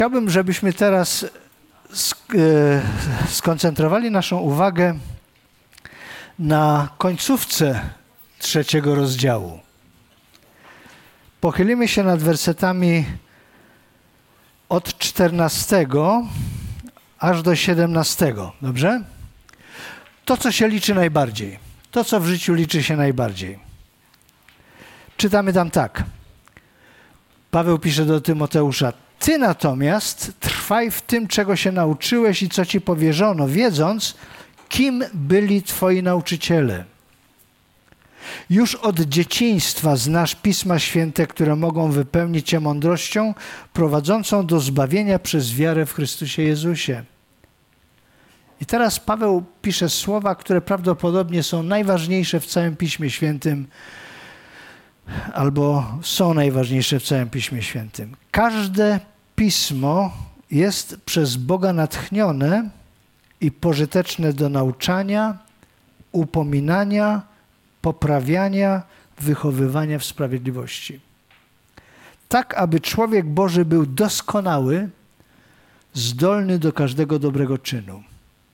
Chciałbym, żebyśmy teraz skoncentrowali naszą uwagę na końcówce 3 rozdziału. Pochylimy się nad wersetami od 14 aż do 17. Dobrze? To, co się liczy najbardziej. To, co w życiu liczy się najbardziej. Czytamy tam tak. Paweł pisze do Tymoteusza: Ty natomiast trwaj w tym, czego się nauczyłeś i co ci powierzono, wiedząc, kim byli twoi nauczyciele. Już od dzieciństwa znasz Pisma Święte, które mogą wypełnić cię mądrością prowadzącą do zbawienia przez wiarę w Chrystusie Jezusie. I teraz Paweł pisze słowa, które prawdopodobnie są najważniejsze w całym Piśmie Świętym, albo są najważniejsze w całym Piśmie Świętym. Każde pismo jest przez Boga natchnione i pożyteczne do nauczania, upominania, poprawiania, wychowywania w sprawiedliwości. Tak, aby człowiek Boży był doskonały, zdolny do każdego dobrego czynu.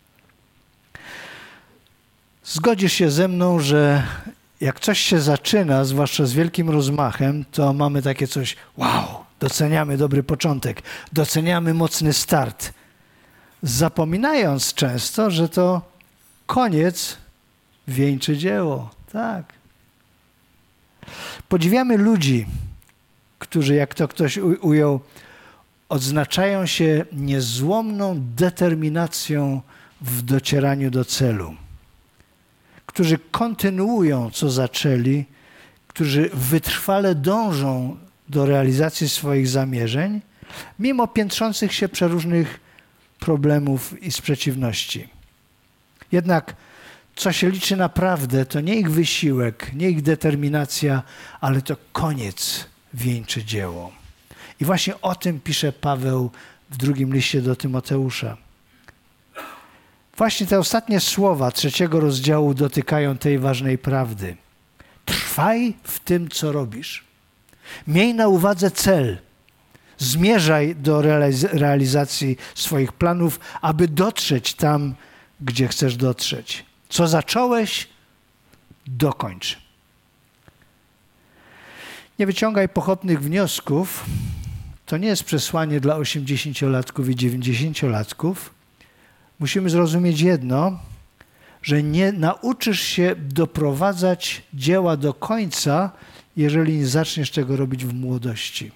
Zgodzisz się ze mną, że jak coś się zaczyna, zwłaszcza z wielkim rozmachem, to mamy takie coś, wow, doceniamy dobry początek, doceniamy mocny start, zapominając często, że to koniec wieńczy dzieło. Tak. Podziwiamy ludzi, którzy, jak to ktoś ujął, odznaczają się niezłomną determinacją w docieraniu do celu. Którzy kontynuują, co zaczęli, którzy wytrwale dążą do realizacji swoich zamierzeń, mimo piętrzących się przeróżnych problemów i sprzeciwności. Jednak co się liczy naprawdę, to nie ich wysiłek, nie ich determinacja, ale to koniec wieńczy dzieło. I właśnie o tym pisze Paweł w drugim liście do Tymoteusza. Właśnie te ostatnie słowa 3 rozdziału dotykają tej ważnej prawdy. Trwaj w tym, co robisz. Miej na uwadze cel. Zmierzaj do realizacji swoich planów, aby dotrzeć tam, gdzie chcesz dotrzeć. Co zacząłeś, dokończ. Nie wyciągaj pochopnych wniosków. To nie jest przesłanie dla 80-latków i 90-latków. Musimy zrozumieć jedno, że nie nauczysz się doprowadzać dzieła do końca, jeżeli nie zaczniesz tego robić w młodości.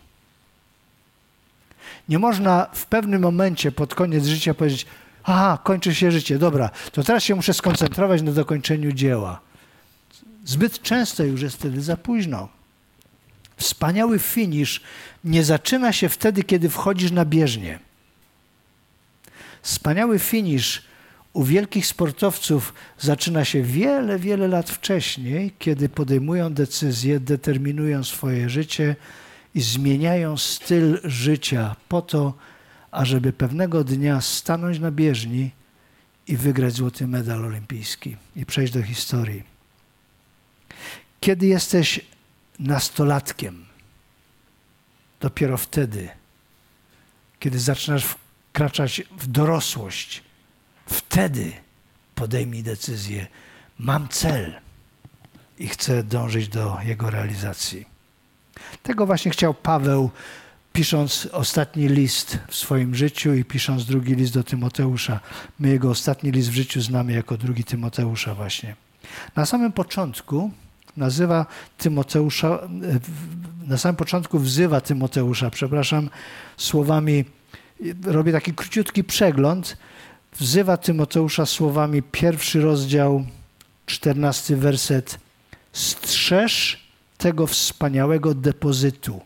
Nie można w pewnym momencie pod koniec życia powiedzieć: aha, kończy się życie, dobra, to teraz się muszę skoncentrować na dokończeniu dzieła. Zbyt często już jest wtedy za późno. Wspaniały finisz nie zaczyna się wtedy, kiedy wchodzisz na bieżnię. Wspaniały finisz u wielkich sportowców zaczyna się wiele, wiele lat wcześniej, kiedy podejmują decyzje, determinują swoje życie i zmieniają styl życia po to, ażeby pewnego dnia stanąć na bieżni i wygrać złoty medal olimpijski i przejść do historii. Kiedy jesteś nastolatkiem, dopiero wtedy, kiedy zaczynasz wkraczać w dorosłość, wtedy podejmij decyzję: mam cel i chcę dążyć do jego realizacji. Tego właśnie chciał Paweł, pisząc ostatni list w swoim życiu i pisząc drugi list do Tymoteusza. My jego ostatni list w życiu znamy jako 2 Tymoteusza właśnie. Na samym początku wzywa Tymoteusza, słowami, robię taki króciutki przegląd, wzywa Tymoteusza słowami 1 rozdział, 14 werset: strzeż tego wspaniałego depozytu.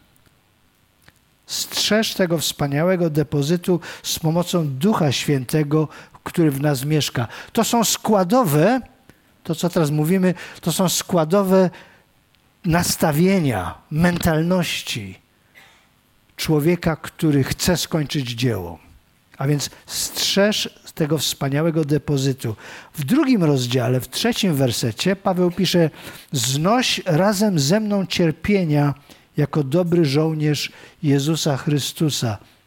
Strzeż tego wspaniałego depozytu z pomocą Ducha Świętego, który w nas mieszka. To są składowe, to co teraz mówimy, to są składowe nastawienia, mentalności człowieka, który chce skończyć dzieło. A więc strzeż tego wspaniałego depozytu. W 2 rozdziale, w 3 wersecie Paweł pisze: znoś razem ze mną cierpienia jako dobry żołnierz Jezusa Chrystusa.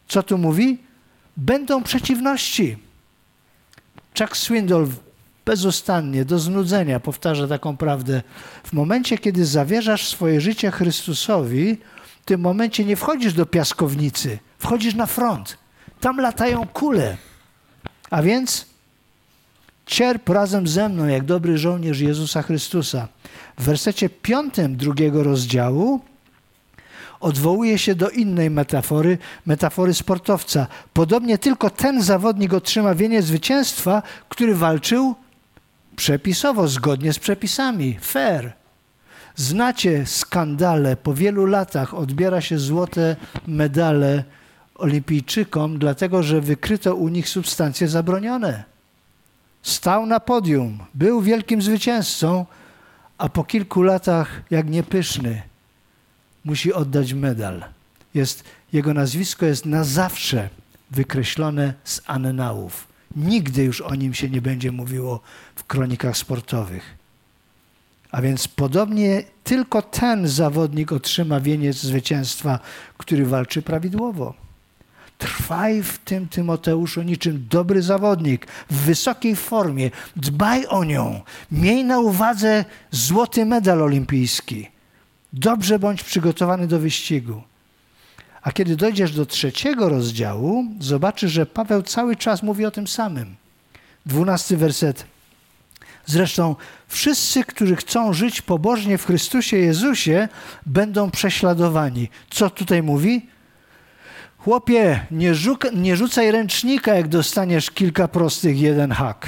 Co tu mówi? Będą przeciwności. Chuck Swindoll bezustannie, do znudzenia powtarza taką prawdę. W momencie, kiedy zawierzasz swoje życie Chrystusowi, w tym momencie nie wchodzisz do piaskownicy, wchodzisz na front. Tam latają kule. A więc cierp razem ze mną, jak dobry żołnierz Jezusa Chrystusa. W wersecie 5 drugiego rozdziału odwołuje się do innej metafory sportowca. Podobnie tylko ten zawodnik otrzyma wieniec zwycięstwa, który walczył przepisowo, zgodnie z przepisami, fair. Znacie skandale, po wielu latach odbiera się złote medale olimpijczykom, dlatego że wykryto u nich substancje zabronione. Stał na podium, był wielkim zwycięzcą, a po kilku latach, jak niepyszny, musi oddać medal. Jego nazwisko jest na zawsze wykreślone z annałów. Nigdy już o nim się nie będzie mówiło w kronikach sportowych. A więc podobnie tylko ten zawodnik otrzyma wieniec zwycięstwa, który walczy prawidłowo. Trwaj w tym, Tymoteuszu, niczym dobry zawodnik, w wysokiej formie. Dbaj o nią. Miej na uwadze złoty medal olimpijski. Dobrze bądź przygotowany do wyścigu. A kiedy dojdziesz do 3 rozdziału, zobaczysz, że Paweł cały czas mówi o tym samym. 12 werset. Zresztą wszyscy, którzy chcą żyć pobożnie w Chrystusie Jezusie, będą prześladowani. Co tutaj mówi? Chłopie, nie rzucaj ręcznika, jak dostaniesz kilka prostych, jeden hak.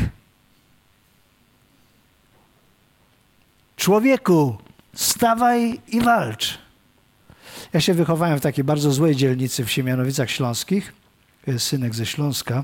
Człowieku, stawaj i walcz. Ja się wychowałem w takiej bardzo złej dzielnicy w Siemianowicach Śląskich. Jest synek ze Śląska.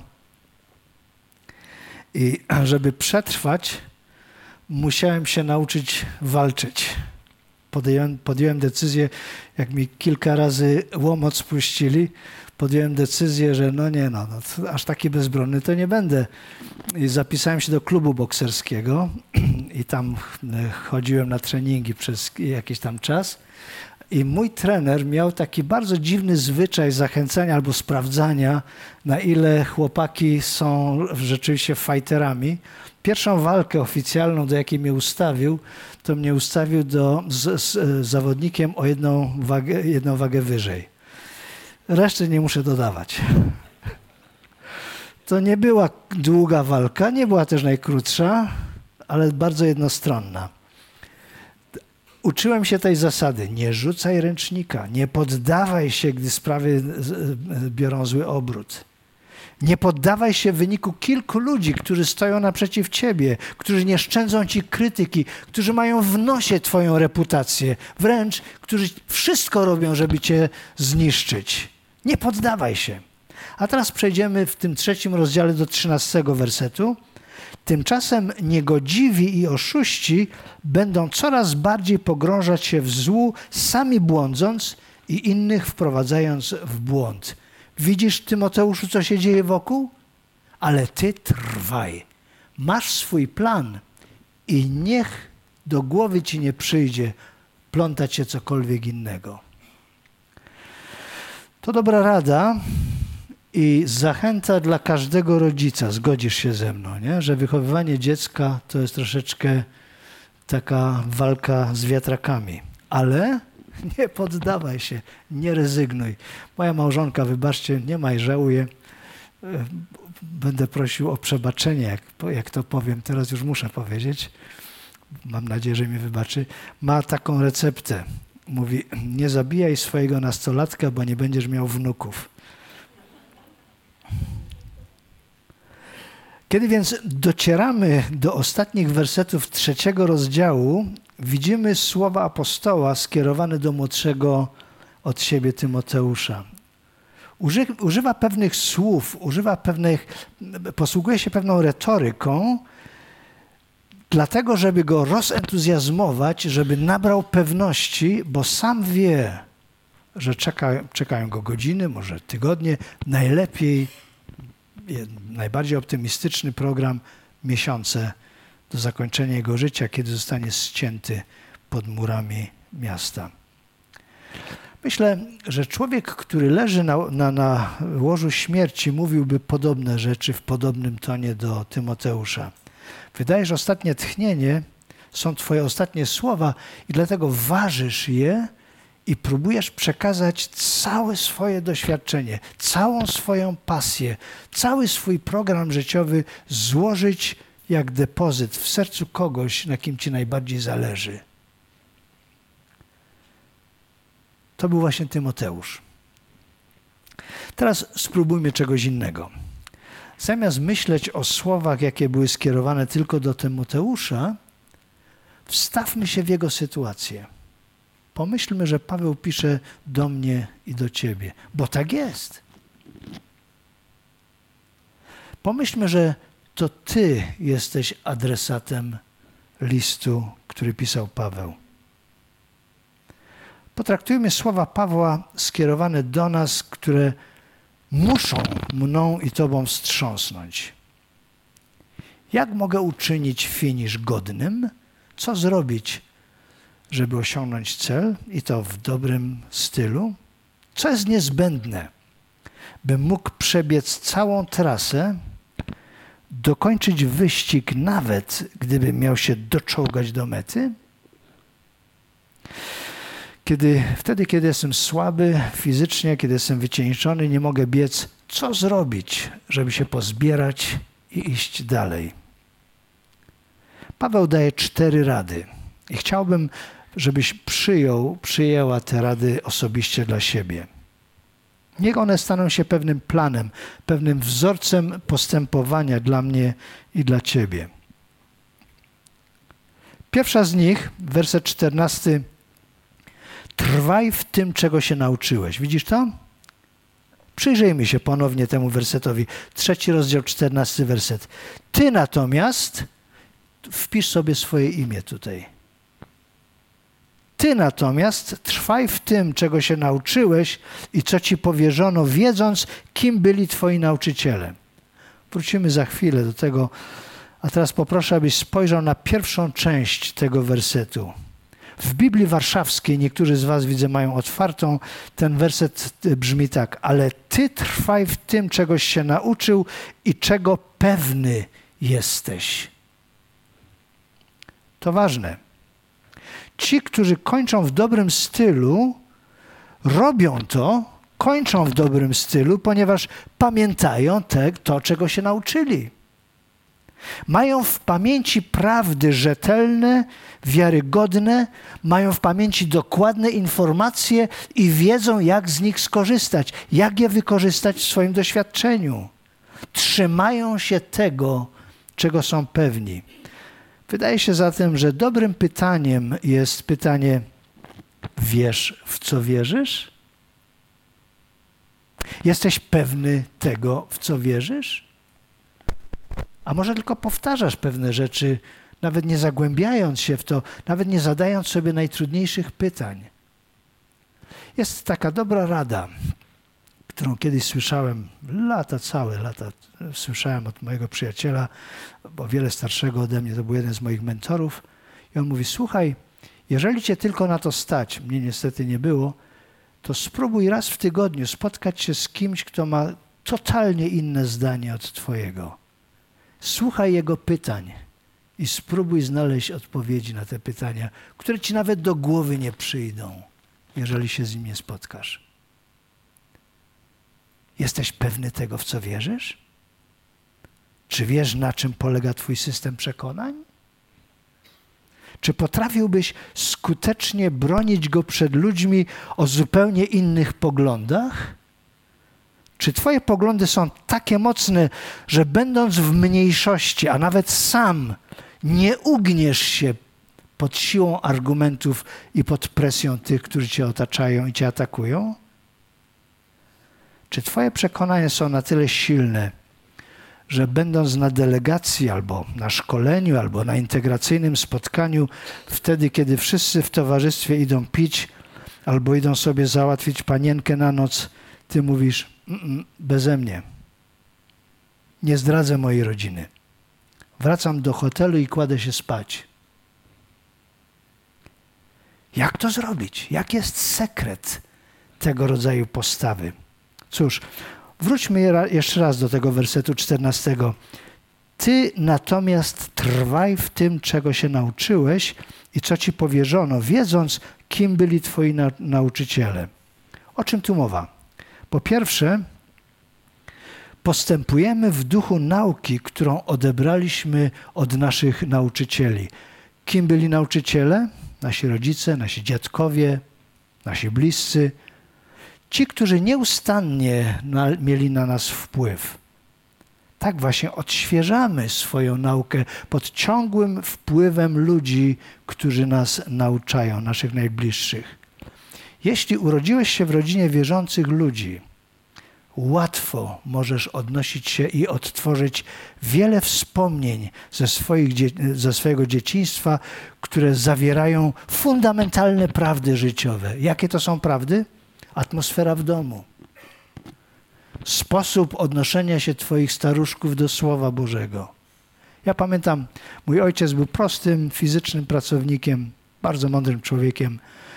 I żeby przetrwać, musiałem się nauczyć walczyć. Podjąłem decyzję, jak mi kilka razy łomot spuścili, podjąłem decyzję, że aż taki bezbronny to nie będę. I zapisałem się do klubu bokserskiego i tam chodziłem na treningi przez jakiś tam czas. I mój trener miał taki bardzo dziwny zwyczaj zachęcania albo sprawdzania, na ile chłopaki są rzeczywiście fighterami. Pierwszą walkę oficjalną, do jakiej mnie ustawił, to mnie ustawił z zawodnikiem o jedną wagę wyżej. Reszty nie muszę dodawać. To nie była długa walka, nie była też najkrótsza, ale bardzo jednostronna. Uczyłem się tej zasady. Nie rzucaj ręcznika, nie poddawaj się, gdy sprawy biorą zły obrót. Nie poddawaj się w wyniku kilku ludzi, którzy stoją naprzeciw ciebie, którzy nie szczędzą ci krytyki, którzy mają w nosie twoją reputację, wręcz którzy wszystko robią, żeby cię zniszczyć. Nie poddawaj się. A teraz przejdziemy w tym 3 rozdziale do 13 wersetu. Tymczasem niegodziwi i oszuści będą coraz bardziej pogrążać się w złu, sami błądząc i innych wprowadzając w błąd. Widzisz, Tymoteuszu, co się dzieje wokół? Ale ty trwaj. Masz swój plan i niech do głowy ci nie przyjdzie plątać się cokolwiek innego. To dobra rada i zachęta dla każdego rodzica. Zgodzisz się ze mną, nie? Że wychowywanie dziecka to jest troszeczkę taka walka z wiatrakami. Ale nie poddawaj się, nie rezygnuj. Moja małżonka, wybaczcie, nie ma i żałuję. Będę prosił o przebaczenie, jak to powiem. Teraz już muszę powiedzieć. Mam nadzieję, że mi wybaczy. Ma taką receptę. Mówi, nie zabijaj swojego nastolatka, bo nie będziesz miał wnuków. Kiedy więc docieramy do ostatnich wersetów 3 rozdziału, widzimy słowa apostoła skierowane do młodszego od siebie Tymoteusza. Używa pewnych słów, posługuje się pewną retoryką, dlatego, żeby go rozentuzjazmować, żeby nabrał pewności, bo sam wie, że czekają go godziny, może tygodnie, najlepiej, najbardziej optymistyczny program, miesiące do zakończenia jego życia, kiedy zostanie ścięty pod murami miasta. Myślę, że człowiek, który leży na łożu śmierci, mówiłby podobne rzeczy w podobnym tonie do Tymoteusza. Wydajesz ostatnie tchnienie, są twoje ostatnie słowa i dlatego ważysz je i próbujesz przekazać całe swoje doświadczenie, całą swoją pasję, cały swój program życiowy złożyć jak depozyt w sercu kogoś, na kim ci najbardziej zależy. To był właśnie Tymoteusz. Teraz spróbujmy czegoś innego. Zamiast myśleć o słowach, jakie były skierowane tylko do Tymoteusza, wstawmy się w jego sytuację. Pomyślmy, że Paweł pisze do mnie i do ciebie, bo tak jest. Pomyślmy, że to ty jesteś adresatem listu, który pisał Paweł. Potraktujmy słowa Pawła skierowane do nas, które muszą mną i tobą wstrząsnąć. Jak mogę uczynić finisz godnym? Co zrobić, żeby osiągnąć cel i to w dobrym stylu? Co jest niezbędne, bym mógł przebiec całą trasę, dokończyć wyścig, nawet gdybym miał się doczołgać do mety? Wtedy, kiedy jestem słaby fizycznie, kiedy jestem wycieńczony, nie mogę biec, co zrobić, żeby się pozbierać i iść dalej? Paweł daje 4 rady i chciałbym, żebyś przyjęła te rady osobiście dla siebie. Niech one staną się pewnym planem, pewnym wzorcem postępowania dla mnie i dla ciebie. Pierwsza z nich, werset 14. Trwaj w tym, czego się nauczyłeś. Widzisz to? Przyjrzyjmy się ponownie temu wersetowi. 3 rozdział, 14 werset. Ty natomiast, wpisz sobie swoje imię tutaj. Ty natomiast trwaj w tym, czego się nauczyłeś i co ci powierzono, wiedząc, kim byli twoi nauczyciele. Wrócimy za chwilę do tego, a teraz poproszę, abyś spojrzał na pierwszą część tego wersetu. W Biblii Warszawskiej, niektórzy z was widzę mają otwartą, ten werset brzmi tak: ale ty trwaj w tym, czegoś się nauczył i czego pewny jesteś. To ważne. Ci, którzy kończą w dobrym stylu, robią to, kończą w dobrym stylu, ponieważ pamiętają to, czego się nauczyli. Mają w pamięci prawdy rzetelne, wiarygodne, mają w pamięci dokładne informacje i wiedzą, jak z nich skorzystać, jak je wykorzystać w swoim doświadczeniu. Trzymają się tego, czego są pewni. Wydaje się zatem, że dobrym pytaniem jest pytanie: wiesz, w co wierzysz? Jesteś pewny tego, w co wierzysz? A może tylko powtarzasz pewne rzeczy, nawet nie zagłębiając się w to, nawet nie zadając sobie najtrudniejszych pytań. Jest taka dobra rada, którą kiedyś słyszałem, całe lata słyszałem od mojego przyjaciela, o wiele starszego ode mnie, to był jeden z moich mentorów. I on mówi: słuchaj, jeżeli cię tylko na to stać, mnie niestety nie było, to spróbuj raz w tygodniu spotkać się z kimś, kto ma totalnie inne zdanie od twojego. Słuchaj jego pytań i spróbuj znaleźć odpowiedzi na te pytania, które ci nawet do głowy nie przyjdą, jeżeli się z nim nie spotkasz. Jesteś pewny tego, w co wierzysz? Czy wiesz, na czym polega twój system przekonań? Czy potrafiłbyś skutecznie bronić go przed ludźmi o zupełnie innych poglądach? Czy twoje poglądy są takie mocne, że będąc w mniejszości, a nawet sam, nie ugniesz się pod siłą argumentów i pod presją tych, którzy cię otaczają i cię atakują? Czy twoje przekonania są na tyle silne, że będąc na delegacji albo na szkoleniu, albo na integracyjnym spotkaniu, wtedy, kiedy wszyscy w towarzystwie idą pić albo idą sobie załatwić panienkę na noc, ty mówisz: beze mnie. Nie zdradzę mojej rodziny. Wracam do hotelu i kładę się spać. Jak to zrobić? Jak jest sekret tego rodzaju postawy. Cóż, wróćmy jeszcze raz do tego wersetu 14. Ty natomiast trwaj w tym, czego się nauczyłeś i co ci powierzono, wiedząc, kim byli twoi nauczyciele. O czym tu mowa? Po pierwsze, postępujemy w duchu nauki, którą odebraliśmy od naszych nauczycieli. Kim byli nauczyciele? Nasi rodzice, nasi dziadkowie, nasi bliscy. Ci, którzy nieustannie mieli na nas wpływ. Tak właśnie odświeżamy swoją naukę pod ciągłym wpływem ludzi, którzy nas nauczają, naszych najbliższych. Jeśli urodziłeś się w rodzinie wierzących ludzi, łatwo możesz odnosić się i odtworzyć wiele wspomnień ze swojego dzieciństwa, które zawierają fundamentalne prawdy życiowe. Jakie to są prawdy? Atmosfera w domu. Sposób odnoszenia się twoich staruszków do Słowa Bożego. Ja pamiętam, mój ojciec był prostym, fizycznym pracownikiem, bardzo mądrym człowiekiem,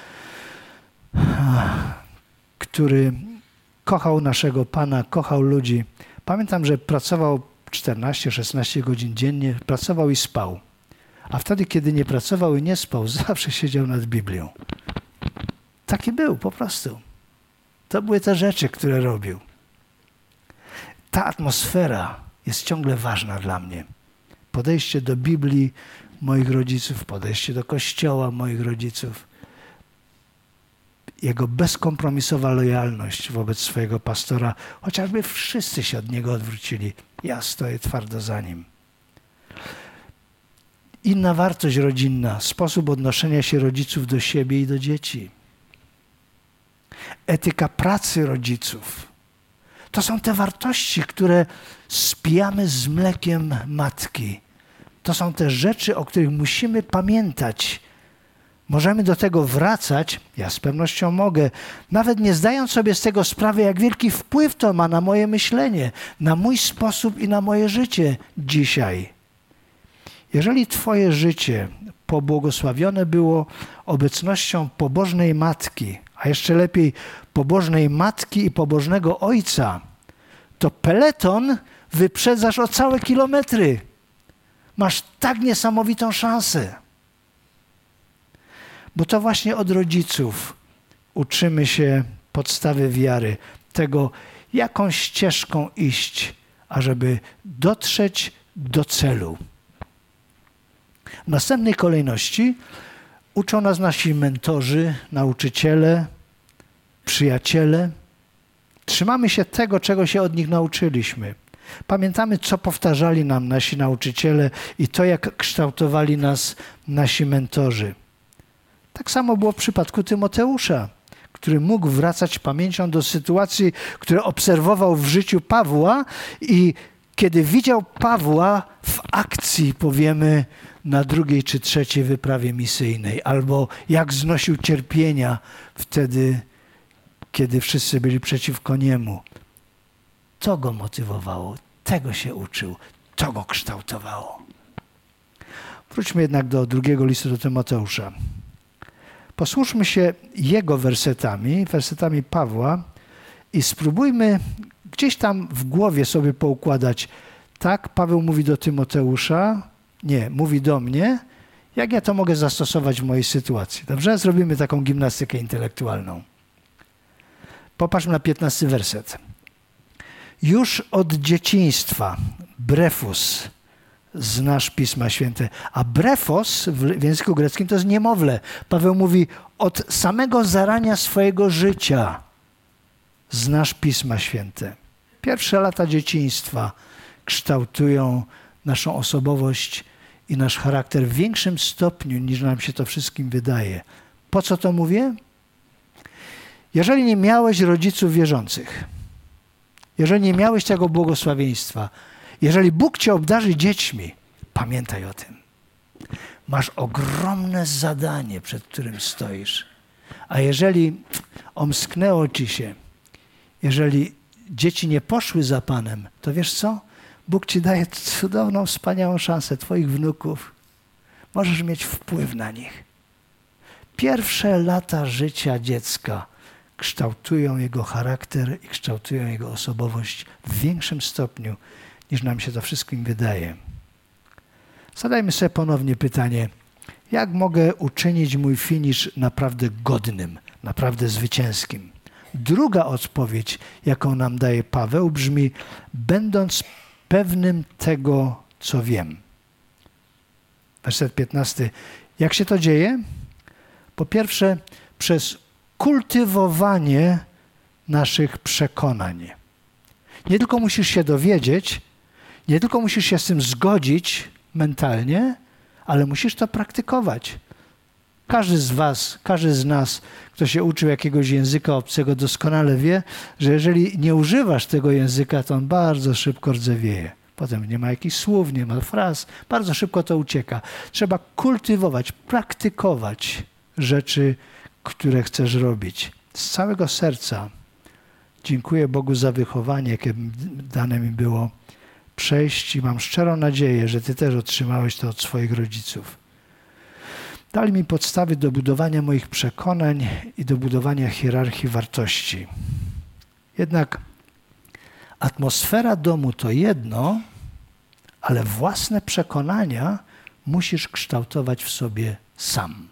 który kochał naszego Pana, kochał ludzi. Pamiętam, że pracował 14-16 godzin dziennie, pracował i spał. A wtedy, kiedy nie pracował i nie spał, zawsze siedział nad Biblią. Taki był po prostu. To były te rzeczy, które robił. Ta atmosfera jest ciągle ważna dla mnie. Podejście do Biblii moich rodziców, podejście do Kościoła moich rodziców, jego bezkompromisowa lojalność wobec swojego pastora, chociażby wszyscy się od niego odwrócili. Ja stoję twardo za nim. Inna wartość rodzinna, sposób odnoszenia się rodziców do siebie i do dzieci. Etyka pracy rodziców. To są te wartości, które spijamy z mlekiem matki. To są te rzeczy, o których musimy pamiętać. Możemy do tego wracać, ja z pewnością mogę, nawet nie zdając sobie z tego sprawy, jak wielki wpływ to ma na moje myślenie, na mój sposób i na moje życie dzisiaj. Jeżeli twoje życie pobłogosławione było obecnością pobożnej matki, a jeszcze lepiej pobożnej matki i pobożnego ojca, to peleton wyprzedzasz o całe kilometry. Masz tak niesamowitą szansę. Bo to właśnie od rodziców uczymy się podstawy wiary, tego, jaką ścieżką iść, ażeby dotrzeć do celu. W następnej kolejności uczą nas nasi mentorzy, nauczyciele, przyjaciele. Trzymamy się tego, czego się od nich nauczyliśmy. Pamiętamy, co powtarzali nam nasi nauczyciele i to, jak kształtowali nas nasi mentorzy. Tak samo było w przypadku Tymoteusza, który mógł wracać pamięcią do sytuacji, które obserwował w życiu Pawła i kiedy widział Pawła w akcji, powiemy, na 2. czy 3. wyprawie misyjnej, albo jak znosił cierpienia wtedy, kiedy wszyscy byli przeciwko niemu. To go motywowało, tego się uczył, to go kształtowało. Wróćmy jednak do 2. listu do Tymoteusza. Posłuchajmy się jego wersetami Pawła i spróbujmy gdzieś tam w głowie sobie poukładać. Tak, Paweł mówi do Tymoteusza, nie, mówi do mnie, jak ja to mogę zastosować w mojej sytuacji. Dobrze? Zrobimy taką gimnastykę intelektualną. Popatrzmy na 15 werset. Już od dzieciństwa, brefus, znasz Pisma Święte. A brefos w języku greckim to jest niemowlę. Paweł mówi, od samego zarania swojego życia znasz Pisma Święte. Pierwsze lata dzieciństwa kształtują naszą osobowość i nasz charakter w większym stopniu, niż nam się to wszystkim wydaje. Po co to mówię? Jeżeli nie miałeś rodziców wierzących, jeżeli nie miałeś tego błogosławieństwa, jeżeli Bóg cię obdarzy dziećmi, pamiętaj o tym. Masz ogromne zadanie, przed którym stoisz. A jeżeli omsknęło ci się, jeżeli dzieci nie poszły za Panem, to wiesz co? Bóg ci daje cudowną, wspaniałą szansę, twoich wnuków. Możesz mieć wpływ na nich. Pierwsze lata życia dziecka kształtują jego charakter i kształtują jego osobowość w większym stopniu, niż nam się to wszystkim wydaje. Zadajmy sobie ponownie pytanie, jak mogę uczynić mój finisz naprawdę godnym, naprawdę zwycięskim? Druga odpowiedź, jaką nam daje Paweł, brzmi: będąc pewnym tego, co wiem. Werset 15. Jak się to dzieje? Po pierwsze, przez kultywowanie naszych przekonań. Nie tylko musisz się dowiedzieć, nie tylko musisz się z tym zgodzić mentalnie, ale musisz to praktykować. Każdy z was, każdy z nas, kto się uczył jakiegoś języka obcego, doskonale wie, że jeżeli nie używasz tego języka, to on bardzo szybko rdzewieje. Potem nie ma jakichś słów, nie ma fraz, bardzo szybko to ucieka. Trzeba kultywować, praktykować rzeczy, które chcesz robić. Z całego serca dziękuję Bogu za wychowanie, jakie dane mi było przejść i mam szczerą nadzieję, że ty też otrzymałeś to od swoich rodziców. Dali mi podstawy do budowania moich przekonań i do budowania hierarchii wartości. Jednak atmosfera domu to jedno, ale własne przekonania musisz kształtować w sobie sam.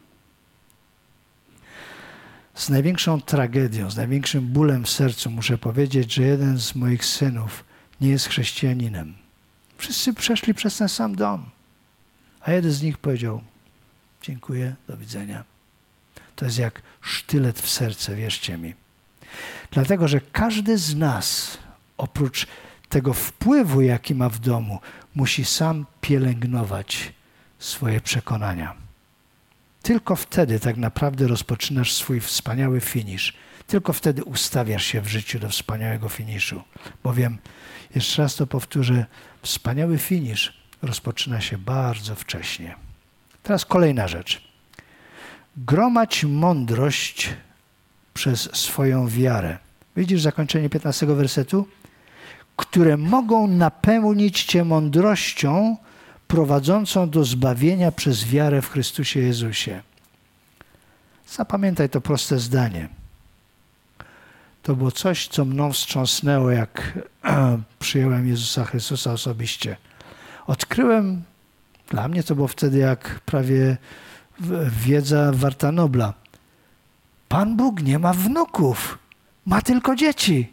Z największą tragedią, z największym bólem w sercu muszę powiedzieć, że jeden z moich synów nie jest chrześcijaninem. Wszyscy przeszli przez ten sam dom, a jeden z nich powiedział: dziękuję, do widzenia. To jest jak sztylet w serce, wierzcie mi. Dlatego, że każdy z nas, oprócz tego wpływu, jaki ma w domu, musi sam pielęgnować swoje przekonania. Tylko wtedy tak naprawdę rozpoczynasz swój wspaniały finisz. Tylko wtedy ustawiasz się w życiu do wspaniałego finiszu. Bowiem, jeszcze raz to powtórzę, wspaniały finisz rozpoczyna się bardzo wcześnie. Teraz kolejna rzecz. Gromadź mądrość przez swoją wiarę. Widzisz zakończenie 15 wersetu? Które mogą napełnić cię mądrością prowadzącą do zbawienia przez wiarę w Chrystusie Jezusie. Zapamiętaj to proste zdanie. To było coś, co mną wstrząsnęło, jak przyjąłem Jezusa Chrystusa osobiście. Odkryłem, dla mnie to było wtedy jak prawie wiedza warta Nobla. Pan Bóg nie ma wnuków, ma tylko dzieci.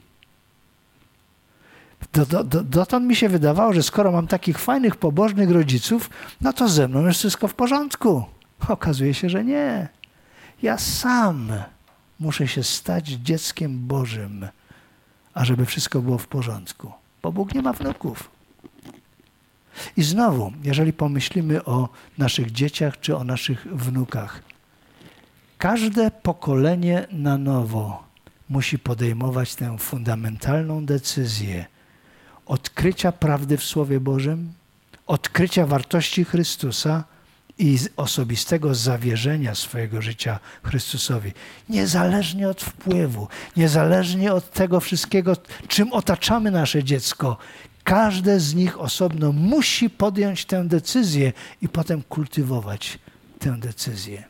Dotąd mi się wydawało, że skoro mam takich fajnych, pobożnych rodziców, no to ze mną jest wszystko w porządku. Okazuje się, że nie. Ja sam muszę się stać dzieckiem Bożym, ażeby wszystko było w porządku. Bo Bóg nie ma wnuków. I znowu, jeżeli pomyślimy o naszych dzieciach czy o naszych wnukach, każde pokolenie na nowo musi podejmować tę fundamentalną decyzję odkrycia prawdy w Słowie Bożym, odkrycia wartości Chrystusa i osobistego zawierzenia swojego życia Chrystusowi. Niezależnie od wpływu, niezależnie od tego wszystkiego, czym otaczamy nasze dziecko, każde z nich osobno musi podjąć tę decyzję i potem kultywować tę decyzję.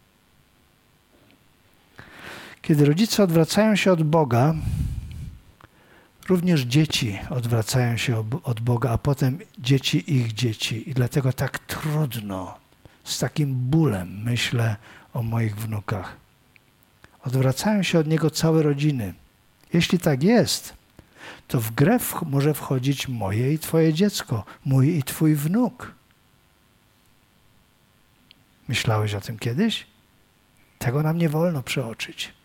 Kiedy rodzice odwracają się od Boga, również dzieci odwracają się od Boga, a potem dzieci ich dzieci. I dlatego tak trudno, z takim bólem myślę o moich wnukach. Odwracają się od Niego całe rodziny. Jeśli tak jest, to w grę może wchodzić moje i twoje dziecko, mój i twój wnuk. Myślałeś o tym kiedyś? Tego nam nie wolno przeoczyć.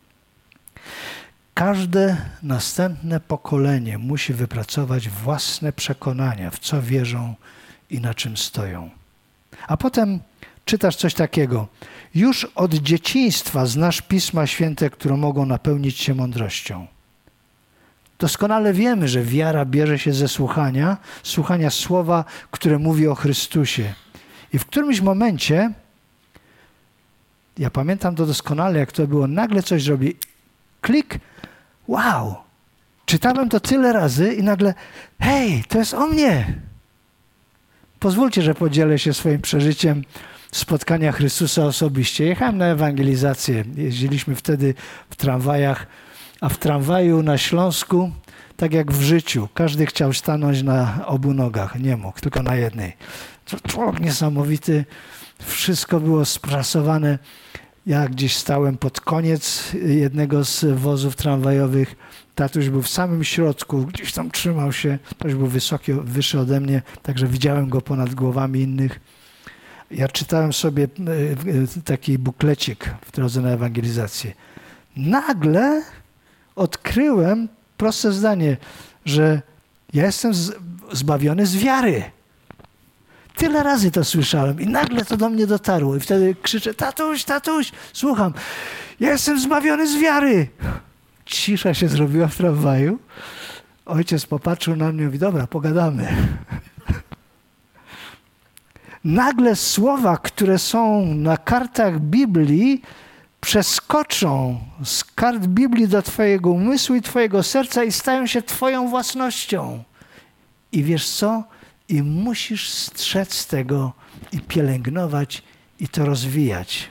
Każde następne pokolenie musi wypracować własne przekonania, w co wierzą i na czym stoją. A potem czytasz coś takiego. Już od dzieciństwa znasz Pisma Święte, które mogą napełnić cię mądrością. Doskonale wiemy, że wiara bierze się ze słuchania słowa, które mówi o Chrystusie. I w którymś momencie, ja pamiętam to doskonale, jak to było, nagle coś zrobi, klik, wow, czytałem to tyle razy i nagle, hej, to jest o mnie. Pozwólcie, że podzielę się swoim przeżyciem. spotkania Chrystusa osobiście. Jechałem na ewangelizację. Jeździliśmy wtedy w tramwajach, a w tramwaju na Śląsku, tak jak w życiu, każdy chciał stanąć na obu nogach. Nie mógł, tylko na jednej. Człowiek niesamowity. Wszystko było sprasowane. Ja gdzieś stałem pod koniec jednego z wozów tramwajowych. Tatuś był w samym środku, gdzieś tam trzymał się. Tatuś był wyższy ode mnie, także widziałem go ponad głowami innych. Ja czytałem sobie taki buklecik w drodze na ewangelizację. Nagle odkryłem proste zdanie, że ja jestem zbawiony z wiary. Tyle razy to słyszałem i nagle to do mnie dotarło. I wtedy krzyczę, tatuś, słucham, ja jestem zbawiony z wiary. Cisza się zrobiła w tramwaju. Ojciec popatrzył na mnie i mówi, dobra, pogadamy. Nagle słowa, które są na kartach Biblii, przeskoczą z kart Biblii do twojego umysłu i twojego serca i stają się twoją własnością. I wiesz co? I musisz strzec tego i pielęgnować i to rozwijać.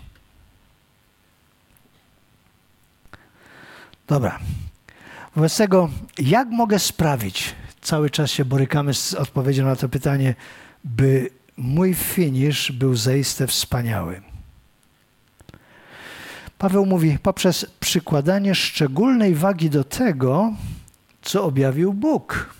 Dobra. Wobec tego, jak mogę sprawić, cały czas się borykamy z odpowiedzią na to pytanie, by mój finisz był zaiste wspaniały. Paweł mówi, poprzez przykładanie szczególnej wagi do tego, co objawił Bóg.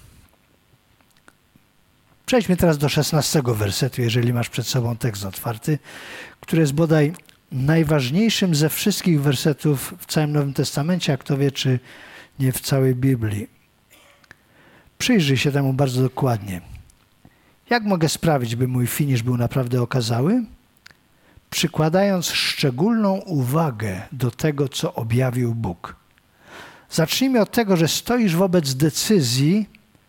Przejdźmy teraz do 16 wersetu, jeżeli masz przed sobą tekst otwarty, który jest bodaj najważniejszym ze wszystkich wersetów w całym Nowym Testamencie, a kto wie, czy nie w całej Biblii. Przyjrzyj się temu bardzo dokładnie. Jak mogę sprawić, by mój finisz był naprawdę okazały? Przykładając szczególną uwagę do tego, co objawił Bóg. Zacznijmy od tego, że stoisz wobec decyzji,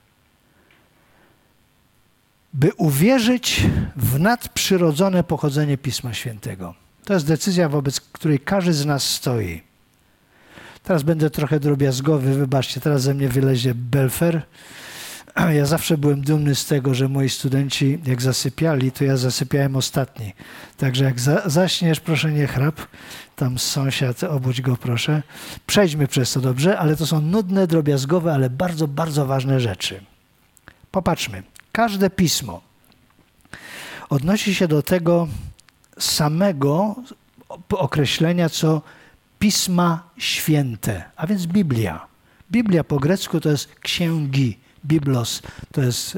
by uwierzyć w nadprzyrodzone pochodzenie Pisma Świętego. To jest decyzja, wobec której każdy z nas stoi. Teraz będę trochę drobiazgowy, wybaczcie, teraz ze mnie wylezie belfer. Ja zawsze byłem dumny z tego, że moi studenci, jak zasypiali, to ja zasypiałem ostatni. Także jak zaśniesz, proszę nie chrap. Tam sąsiad, obudź go proszę. Przejdźmy przez to, dobrze? Ale to są nudne, drobiazgowe, ale bardzo, bardzo ważne rzeczy. Popatrzmy. Każde pismo odnosi się do tego samego określenia, co Pisma Święte, a więc Biblia. Biblia po grecku to jest księgi. Biblos to jest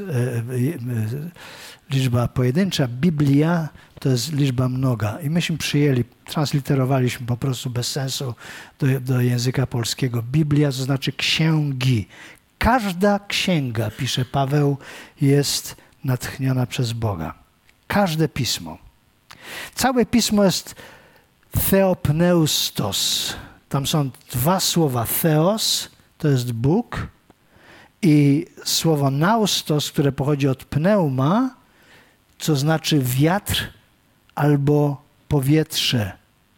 liczba pojedyncza, Biblia to jest liczba mnoga. I myśmy przyjęli, transliterowaliśmy po prostu bez sensu do języka polskiego. Biblia to znaczy księgi. Każda księga, pisze Paweł, jest natchniona przez Boga. Każde pismo. Całe pismo jest theopneustos. Tam są dwa słowa. Theos to jest Bóg i słowo naustos, które pochodzi od pneuma, co znaczy wiatr albo powietrze.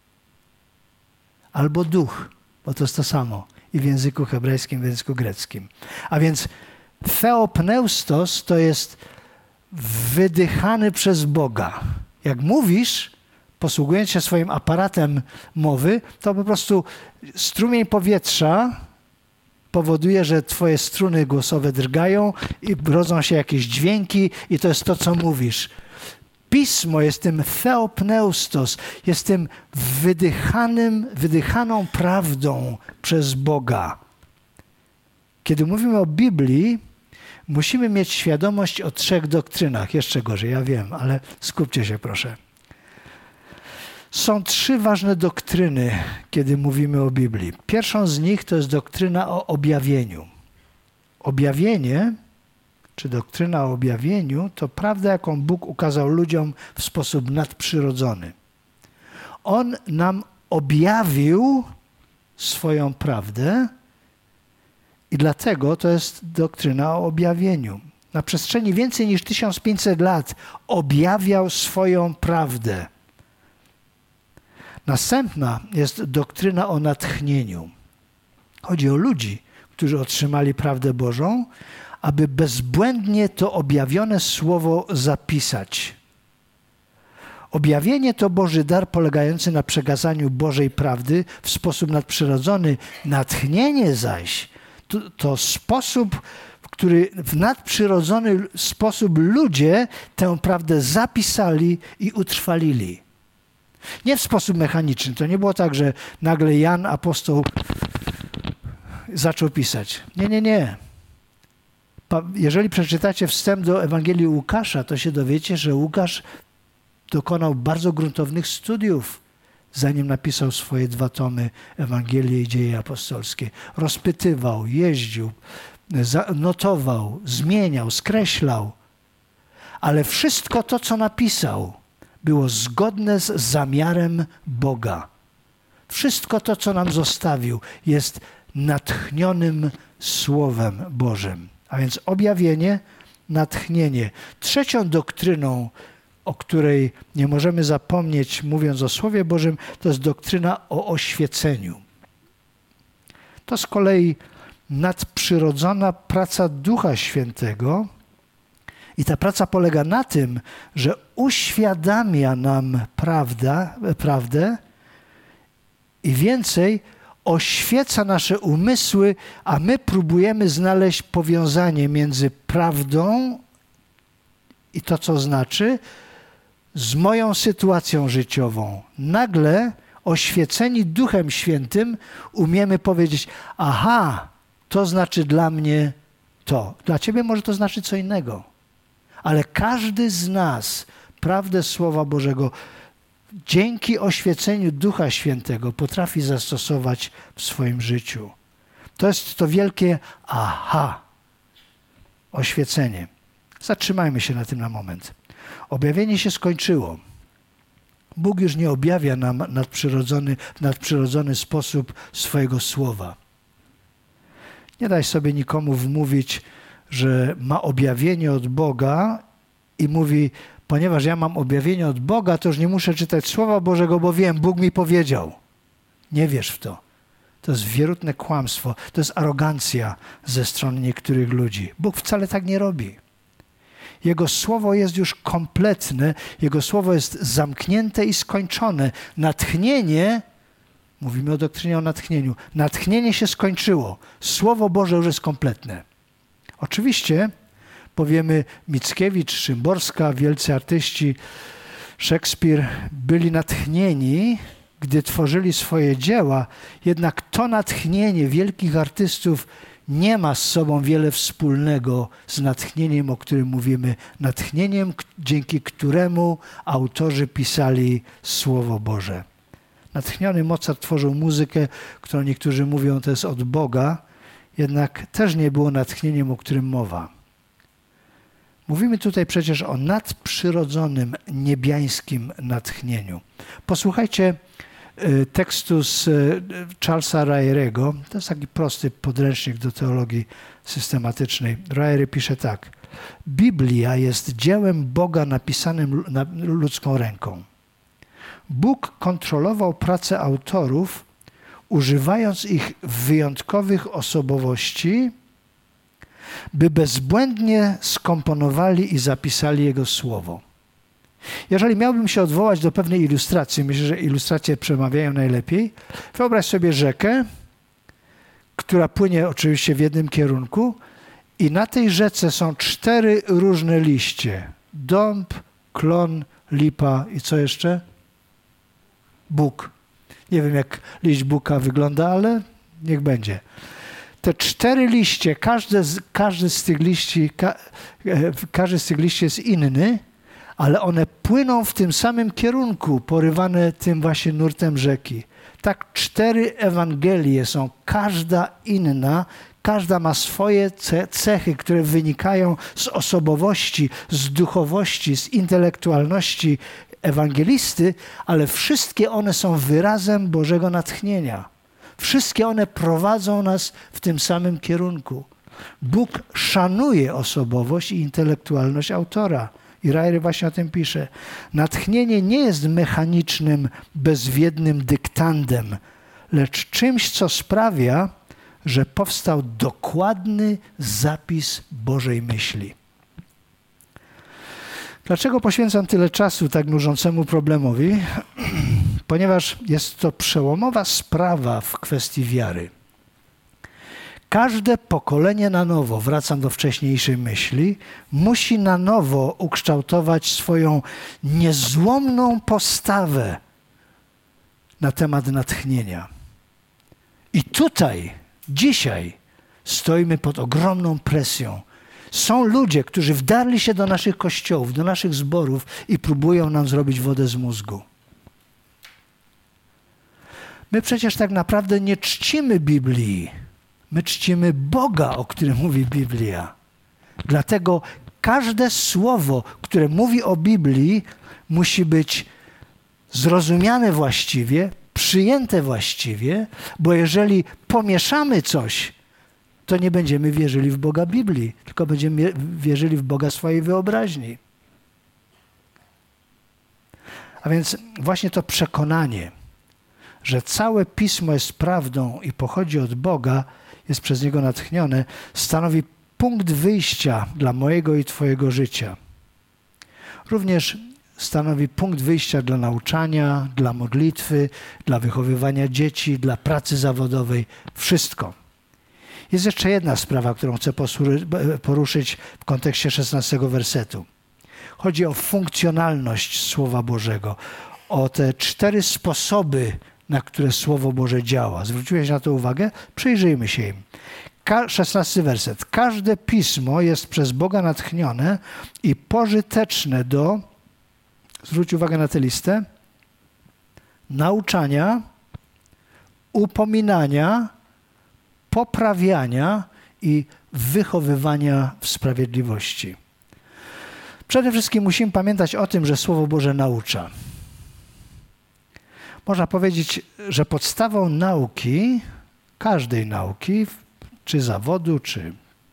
Albo duch, bo to jest to samo. I w języku hebrajskim, w języku greckim. A więc theopneustos to jest wydychany przez Boga. Jak mówisz, posługując się swoim aparatem mowy, to po prostu strumień powietrza powoduje, że twoje struny głosowe drgają i rodzą się jakieś dźwięki i to jest to, co mówisz. Pismo jest tym theopneustos, jest tym wydychaną prawdą przez Boga. Kiedy mówimy o Biblii, musimy mieć świadomość o 3 doktrynach. Jeszcze gorzej, ja wiem, ale skupcie się proszę. Są 3 ważne doktryny, kiedy mówimy o Biblii. Pierwszą z nich to jest doktryna o objawieniu. Objawienie, czy doktryna o objawieniu, to prawda, jaką Bóg ukazał ludziom w sposób nadprzyrodzony. On nam objawił swoją prawdę i dlatego to jest doktryna o objawieniu. Na przestrzeni więcej niż 1500 lat objawiał swoją prawdę. Następna jest doktryna o natchnieniu. Chodzi o ludzi, którzy otrzymali prawdę Bożą, aby bezbłędnie to objawione słowo zapisać. Objawienie to Boży dar polegający na przekazaniu Bożej prawdy w sposób nadprzyrodzony. Natchnienie zaś to sposób, w który w nadprzyrodzony sposób ludzie tę prawdę zapisali i utrwalili. Nie w sposób mechaniczny. To nie było tak, że nagle Jan apostoł zaczął pisać. Nie. Jeżeli przeczytacie wstęp do Ewangelii Łukasza, to się dowiecie, że Łukasz dokonał bardzo gruntownych studiów, zanim napisał swoje 2 tomy Ewangelii i Dzieje apostolskie. Rozpytywał, jeździł, notował, zmieniał, skreślał. Ale wszystko to, co napisał, było zgodne z zamiarem Boga. Wszystko to, co nam zostawił, jest natchnionym Słowem Bożym. A więc objawienie, natchnienie. Trzecią doktryną, o której nie możemy zapomnieć, mówiąc o Słowie Bożym, to jest doktryna o oświeceniu. To z kolei nadprzyrodzona praca Ducha Świętego i ta praca polega na tym, że uświadamia nam prawdę i więcej, oświeca nasze umysły, a my próbujemy znaleźć powiązanie między prawdą i to, co znaczy, z moją sytuacją życiową. Nagle, oświeceni Duchem Świętym, umiemy powiedzieć, aha, to znaczy dla mnie to. Dla ciebie może to znaczy co innego. Ale każdy z nas prawdę Słowa Bożego dzięki oświeceniu Ducha Świętego potrafi zastosować w swoim życiu. To jest to wielkie aha, oświecenie. Zatrzymajmy się na tym na moment. Objawienie się skończyło. Bóg już nie objawia nam w nadprzyrodzony sposób swojego Słowa. Nie daj sobie nikomu wmówić, że ma objawienie od Boga i mówi, ponieważ ja mam objawienie od Boga, to już nie muszę czytać Słowa Bożego, bo wiem, Bóg mi powiedział. Nie wierz w to. To jest wierutne kłamstwo. To jest arogancja ze strony niektórych ludzi. Bóg wcale tak nie robi. Jego Słowo jest już kompletne. Jego Słowo jest zamknięte i skończone. Natchnienie, mówimy o doktrynie o natchnieniu, natchnienie się skończyło. Słowo Boże już jest kompletne. Oczywiście powiemy Mickiewicz, Szymborska, wielcy artyści, Szekspir byli natchnieni, gdy tworzyli swoje dzieła, jednak to natchnienie wielkich artystów nie ma z sobą wiele wspólnego z natchnieniem, o którym mówimy, natchnieniem, dzięki któremu autorzy pisali Słowo Boże. Natchniony Mozart tworzył muzykę, którą niektórzy mówią, to jest od Boga, jednak też nie było natchnieniem, o którym mowa. Mówimy tutaj przecież o nadprzyrodzonym, niebiańskim natchnieniu. Posłuchajcie tekstu z Charlesa Ryer'ego. To jest taki prosty podręcznik do teologii systematycznej. Ryery pisze tak. Biblia jest dziełem Boga napisanym ludzką ręką. Bóg kontrolował pracę autorów, używając ich wyjątkowych osobowości, by bezbłędnie skomponowali i zapisali Jego Słowo. Jeżeli miałbym się odwołać do pewnej ilustracji, myślę, że ilustracje przemawiają najlepiej. Wyobraź sobie rzekę, która płynie oczywiście w jednym kierunku i na tej rzece są 4 różne liście. Dąb, klon, lipa i co jeszcze? Bóg. Nie wiem, jak liść buka wygląda, ale niech będzie. Te 4 liście, każdy z tych liści jest inny, ale one płyną w tym samym kierunku, porywane tym właśnie nurtem rzeki. Tak 4 Ewangelie są, każda inna, każda ma swoje cechy, które wynikają z osobowości, z duchowości, z intelektualności ewangelisty, ale wszystkie one są wyrazem Bożego natchnienia. Wszystkie one prowadzą nas w tym samym kierunku. Bóg szanuje osobowość i intelektualność autora. I Ryer właśnie o tym pisze. Natchnienie nie jest mechanicznym, bezwiednym dyktandem, lecz czymś, co sprawia, że powstał dokładny zapis Bożej myśli. Dlaczego poświęcam tyle czasu tak nużącemu problemowi? Ponieważ jest to przełomowa sprawa w kwestii wiary. Każde pokolenie na nowo, wracam do wcześniejszej myśli, musi na nowo ukształtować swoją niezłomną postawę na temat natchnienia. I tutaj, dzisiaj, stoimy pod ogromną presją. Są ludzie, którzy wdarli się do naszych kościołów, do naszych zborów i próbują nam zrobić wodę z mózgu. My przecież tak naprawdę nie czcimy Biblii. My czcimy Boga, o którym mówi Biblia. Dlatego każde słowo, które mówi o Biblii, musi być zrozumiane właściwie, przyjęte właściwie, bo jeżeli pomieszamy coś, to nie będziemy wierzyli w Boga Biblii, tylko będziemy wierzyli w Boga swojej wyobraźni. A więc właśnie to przekonanie, że całe Pismo jest prawdą i pochodzi od Boga, jest przez Niego natchnione, stanowi punkt wyjścia dla mojego i Twojego życia. Również stanowi punkt wyjścia dla nauczania, dla modlitwy, dla wychowywania dzieci, dla pracy zawodowej. Wszystko. Jest jeszcze jedna sprawa, którą chcę poruszyć w kontekście 16 wersetu. Chodzi o funkcjonalność Słowa Bożego, o te 4 sposoby, na które Słowo Boże działa. Zwróciłeś na to uwagę? Przyjrzyjmy się im. 16 werset. Każde pismo jest przez Boga natchnione i pożyteczne do, zwróć uwagę na tę listę, nauczania, upominania, poprawiania i wychowywania w sprawiedliwości. Przede wszystkim musimy pamiętać o tym, że Słowo Boże naucza. Można powiedzieć, że podstawą nauki, każdej nauki, czy zawodu, czy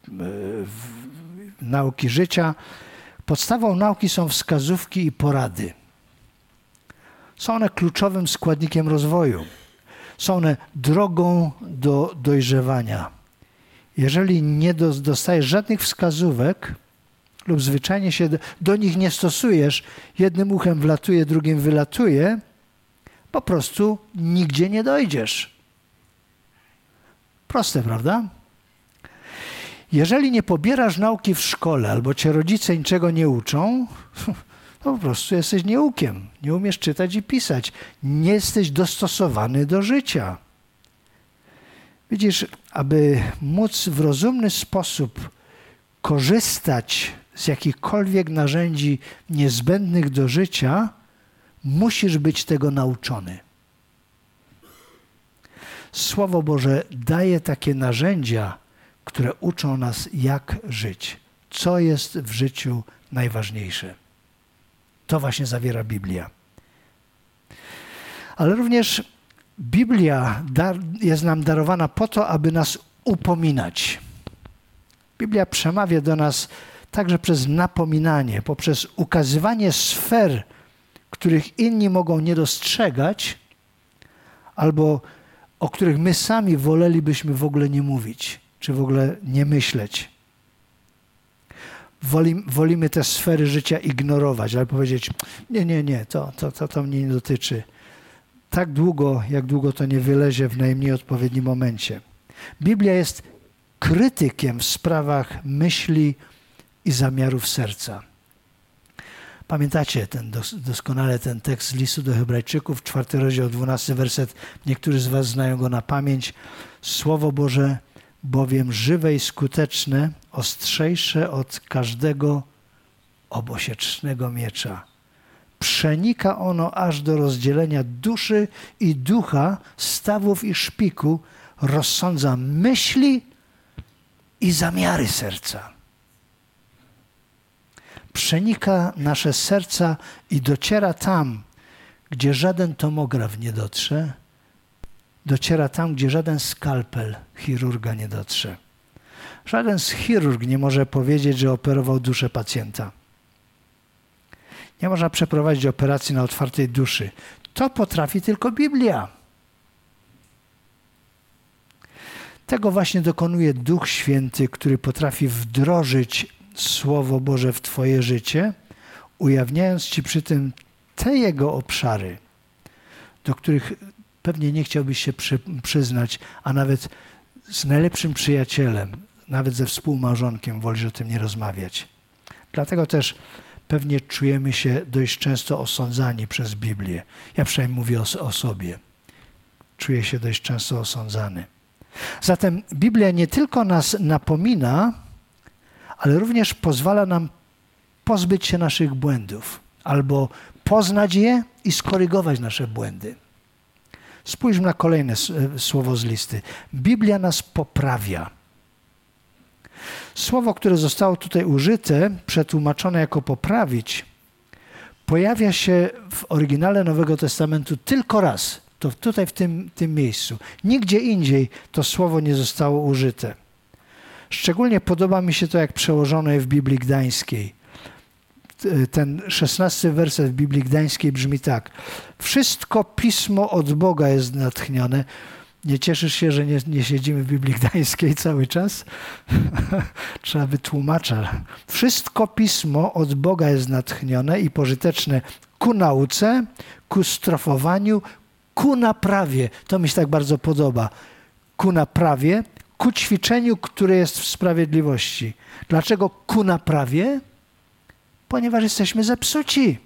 nauki życia, podstawą nauki są wskazówki i porady. Są one kluczowym składnikiem rozwoju. Są one drogą do dojrzewania. Jeżeli nie dostajesz żadnych wskazówek lub zwyczajnie się do nich nie stosujesz, jednym uchem wlatuje, drugim wylatuje, po prostu nigdzie nie dojdziesz. Proste, prawda? Jeżeli nie pobierasz nauki w szkole albo cię rodzice niczego nie uczą, to po prostu jesteś nieukiem. Nie umiesz czytać i pisać. Nie jesteś dostosowany do życia. Widzisz, aby móc w rozumny sposób korzystać z jakichkolwiek narzędzi niezbędnych do życia, musisz być tego nauczony. Słowo Boże daje takie narzędzia, które uczą nas, jak żyć. Co jest w życiu najważniejsze. To właśnie zawiera Biblia. Ale również Biblia jest nam darowana po to, aby nas upominać. Biblia przemawia do nas także przez napominanie, poprzez ukazywanie sfer, których inni mogą nie dostrzegać, albo o których my sami wolelibyśmy w ogóle nie mówić, czy w ogóle nie myśleć. Wolimy te sfery życia ignorować, ale powiedzieć, nie, to mnie nie dotyczy. Tak długo, jak długo to nie wylezie w najmniej odpowiednim momencie. Biblia jest krytykiem w sprawach myśli i zamiarów serca. Pamiętacie doskonale ten tekst z listu do Hebrajczyków, 4 rozdział, 12 werset. Niektórzy z was znają go na pamięć. Słowo Boże bowiem żywe i skuteczne, ostrzejsze od każdego obosiecznego miecza. Przenika ono aż do rozdzielenia duszy i ducha, stawów i szpiku, rozsądza myśli i zamiary serca. Przenika nasze serca i dociera tam, gdzie żaden tomograf nie dotrze, dociera tam, gdzie żaden skalpel chirurga nie dotrze. Żaden chirurg nie może powiedzieć, że operował duszę pacjenta. Nie można przeprowadzić operacji na otwartej duszy. To potrafi tylko Biblia. Tego właśnie dokonuje Duch Święty, który potrafi wdrożyć Słowo Boże w twoje życie, ujawniając Ci przy tym te Jego obszary, do których pewnie nie chciałbyś się przyznać, a nawet z najlepszym przyjacielem, nawet ze współmałżonkiem wolisz o tym nie rozmawiać. Dlatego też pewnie czujemy się dość często osądzani przez Biblię. Ja przynajmniej mówię o sobie. Czuję się dość często osądzany. Zatem Biblia nie tylko nas napomina, ale również pozwala nam pozbyć się naszych błędów albo poznać je i skorygować nasze błędy. Spójrzmy na kolejne słowo z listy. Biblia nas poprawia. Słowo, które zostało tutaj użyte, przetłumaczone jako poprawić, pojawia się w oryginale Nowego Testamentu tylko raz. To tutaj w tym miejscu. Nigdzie indziej to słowo nie zostało użyte. Szczególnie podoba mi się to, jak przełożone jest w Biblii Gdańskiej. Ten 16 werset w Biblii Gdańskiej brzmi tak. Wszystko Pismo od Boga jest natchnione. Nie cieszysz się, że nie siedzimy w Biblii Gdańskiej cały czas? Trzeba by tłumacza. Wszystko Pismo od Boga jest natchnione i pożyteczne ku nauce, ku strofowaniu, ku naprawie. To mi się tak bardzo podoba. Ku naprawie, ku ćwiczeniu, które jest w sprawiedliwości. Dlaczego ku naprawie? Ponieważ jesteśmy zepsuci.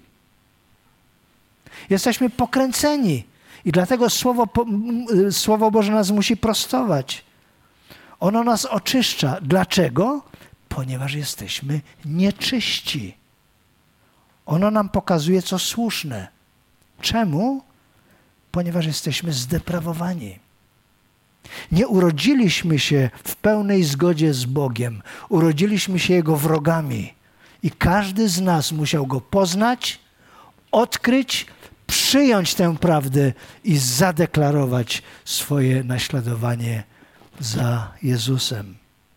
Jesteśmy pokręceni. I dlatego Słowo Boże nas musi prostować. Ono nas oczyszcza. Dlaczego? Ponieważ jesteśmy nieczyści. Ono nam pokazuje, co słuszne. Czemu? Ponieważ jesteśmy zdeprawowani. Nie urodziliśmy się w pełnej zgodzie z Bogiem. Urodziliśmy się Jego wrogami. I każdy z nas musiał Go poznać, odkryć, przyjąć tę prawdę i zadeklarować swoje naśladowanie za Jezusem.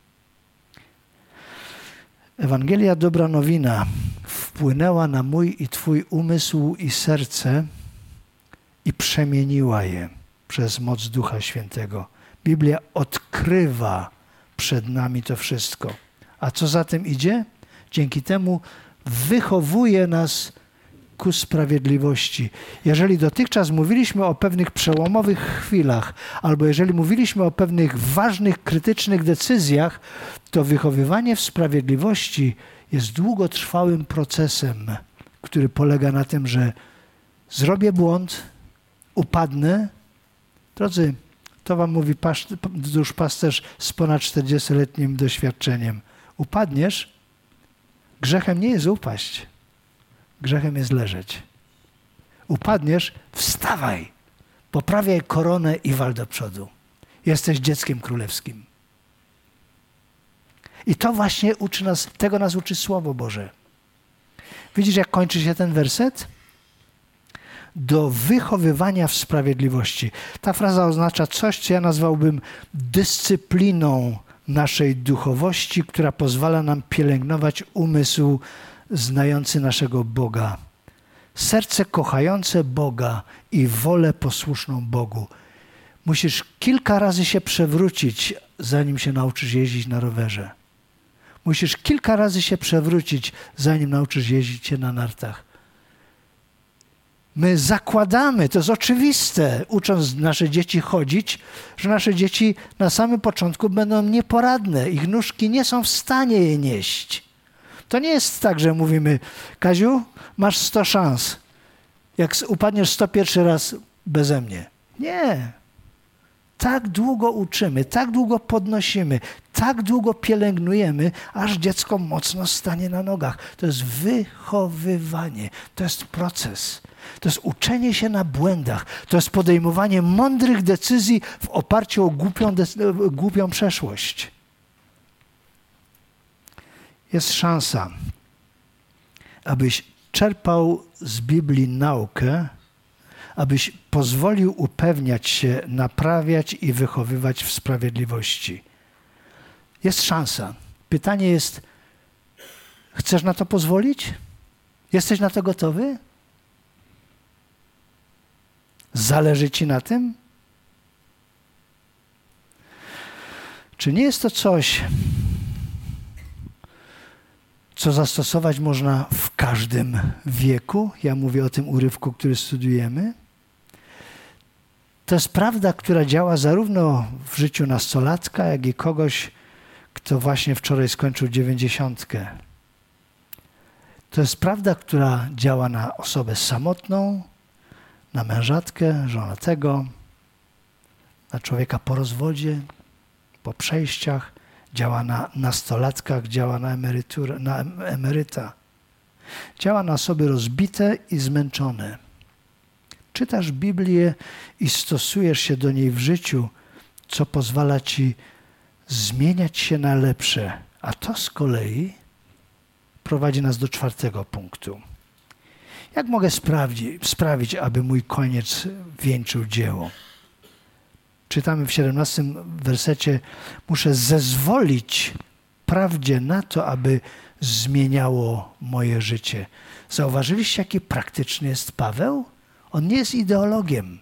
Ewangelia Dobra Nowina wpłynęła na mój i Twój umysł i serce i przemieniła je przez moc Ducha Świętego. Biblia odkrywa przed nami to wszystko. A co za tym idzie? Dzięki temu wychowuje nas ku sprawiedliwości. Jeżeli dotychczas mówiliśmy o pewnych przełomowych chwilach, albo jeżeli mówiliśmy o pewnych ważnych, krytycznych decyzjach, to wychowywanie w sprawiedliwości jest długotrwałym procesem, który polega na tym, że zrobię błąd, upadnę. Drodzy, to wam mówi duszpasterz z ponad 40-letnim doświadczeniem. Upadniesz, grzechem nie jest upaść. Grzechem jest leżeć. Upadniesz, wstawaj, poprawiaj koronę i wal do przodu. Jesteś dzieckiem królewskim. I to właśnie uczy nas, tego nas uczy Słowo Boże. Widzisz, jak kończy się ten werset? Do wychowywania w sprawiedliwości. Ta fraza oznacza coś, co ja nazwałbym dyscypliną naszej duchowości, która pozwala nam pielęgnować umysł znający naszego Boga. Serce kochające Boga i wolę posłuszną Bogu. Musisz kilka razy się przewrócić, zanim się nauczysz jeździć na rowerze. Musisz kilka razy się przewrócić, zanim nauczysz jeździć się na nartach. My zakładamy, to jest oczywiste, ucząc nasze dzieci chodzić, że nasze dzieci na samym początku będą nieporadne. Ich nóżki nie są w stanie je nieść. To nie jest tak, że mówimy, Kaziu, masz 100 szans. Jak upadniesz 101 raz beze mnie. Nie. Tak długo uczymy, tak długo podnosimy, tak długo pielęgnujemy, aż dziecko mocno stanie na nogach. To jest wychowywanie, to jest proces. To jest uczenie się na błędach. To jest podejmowanie mądrych decyzji w oparciu o głupią przeszłość. Jest szansa, abyś czerpał z Biblii naukę, abyś pozwolił upewniać się, naprawiać i wychowywać w sprawiedliwości. Jest szansa. Pytanie jest, chcesz na to pozwolić? Jesteś na to gotowy? Zależy ci na tym? Czy nie jest to coś, co zastosować można w każdym wieku. Ja mówię o tym urywku, który studujemy. To jest prawda, która działa zarówno w życiu nastolatka, jak i kogoś, kto właśnie wczoraj skończył 90. To jest prawda, która działa na osobę samotną, na mężatkę, żonatego, na człowieka po rozwodzie, po przejściach, działa na nastolatkach, działa na emeryta. Działa na osoby rozbite i zmęczone. Czytasz Biblię i stosujesz się do niej w życiu, co pozwala ci zmieniać się na lepsze. A to z kolei prowadzi nas do 4. punktu. Jak mogę sprawić, aby mój koniec wieńczył dzieło? Czytamy w 17 wersecie: muszę zezwolić prawdzie na to, aby zmieniało moje życie. Zauważyliście, jaki praktyczny jest Paweł? On nie jest ideologiem.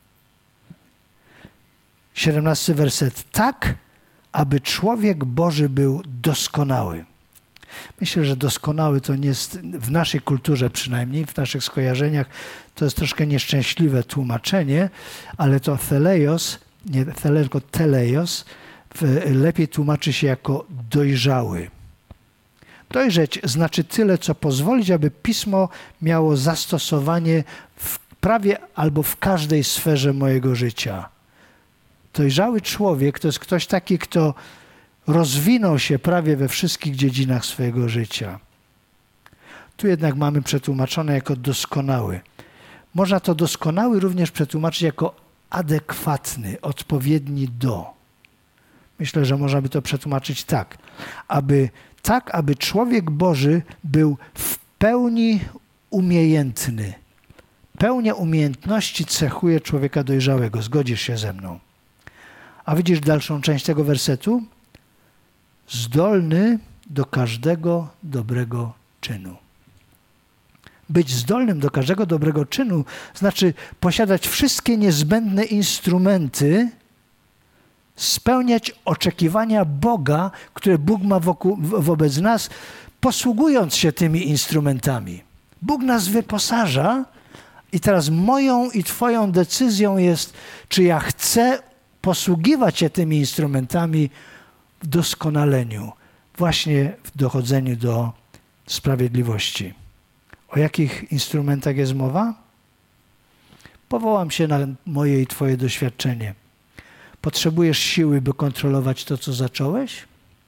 17 werset. Tak, aby człowiek Boży był doskonały. Myślę, że doskonały to nie jest, w naszej kulturze przynajmniej, w naszych skojarzeniach, to jest troszkę nieszczęśliwe tłumaczenie, ale to teleios, nie tylko teleios, lepiej tłumaczy się jako dojrzały. Dojrzeć znaczy tyle, co pozwolić, aby Pismo miało zastosowanie w prawie albo w każdej sferze mojego życia. Dojrzały człowiek to jest ktoś taki, kto rozwinął się prawie we wszystkich dziedzinach swojego życia. Tu jednak mamy przetłumaczone jako doskonały. Można to doskonały również przetłumaczyć jako adekwatny, odpowiedni do. Myślę, że można by to przetłumaczyć tak, aby człowiek Boży był w pełni umiejętny. Pełnia umiejętności cechuje człowieka dojrzałego. Zgodzisz się ze mną. A widzisz dalszą część tego wersetu? Zdolny do każdego dobrego czynu. Być zdolnym do każdego dobrego czynu znaczy posiadać wszystkie niezbędne instrumenty, spełniać oczekiwania Boga, które Bóg ma wobec nas, posługując się tymi instrumentami. Bóg nas wyposaża i teraz moją i Twoją decyzją jest, czy ja chcę posługiwać się tymi instrumentami w doskonaleniu, właśnie w dochodzeniu do sprawiedliwości. O jakich instrumentach jest mowa? Powołam się na moje i Twoje doświadczenie. Potrzebujesz siły, by kontrolować to, co zacząłeś?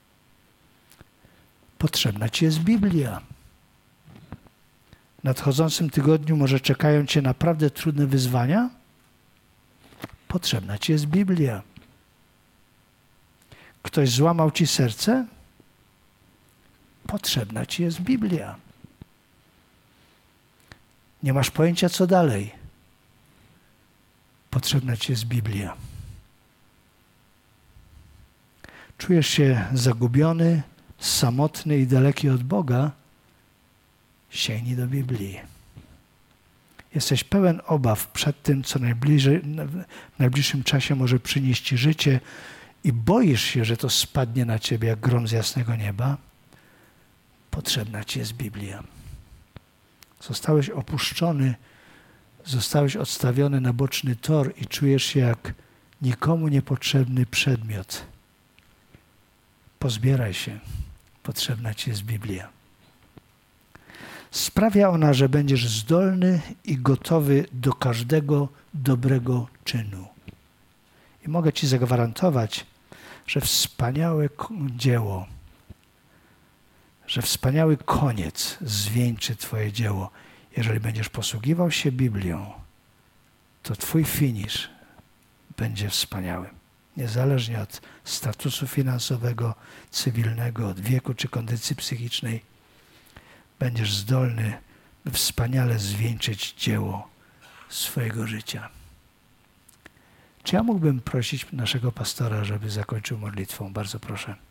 Potrzebna Ci jest Biblia. W nadchodzącym tygodniu może czekają Cię naprawdę trudne wyzwania? Potrzebna Ci jest Biblia. Ktoś złamał Ci serce? Potrzebna Ci jest Biblia. Nie masz pojęcia, co dalej? Potrzebna Ci jest Biblia. Czujesz się zagubiony, samotny i daleki od Boga? Sięgnij do Biblii. Jesteś pełen obaw przed tym, co w najbliższym czasie może przynieść Ci życie i boisz się, że to spadnie na Ciebie jak grom z jasnego nieba? Potrzebna Ci jest Biblia. Zostałeś opuszczony, zostałeś odstawiony na boczny tor i czujesz się jak nikomu niepotrzebny przedmiot. Pozbieraj się. Potrzebna Ci jest Biblia. Sprawia ona, że będziesz zdolny i gotowy do każdego dobrego czynu. I mogę Ci zagwarantować, że wspaniałe dzieło, że wspaniały koniec zwieńczy Twoje dzieło. Jeżeli będziesz posługiwał się Biblią, to Twój finisz będzie wspaniały. Niezależnie od statusu finansowego, cywilnego, od wieku czy kondycji psychicznej, będziesz zdolny, by wspaniale zwieńczyć dzieło swojego życia. Czy ja mógłbym prosić naszego pastora, żeby zakończył modlitwą? Bardzo proszę.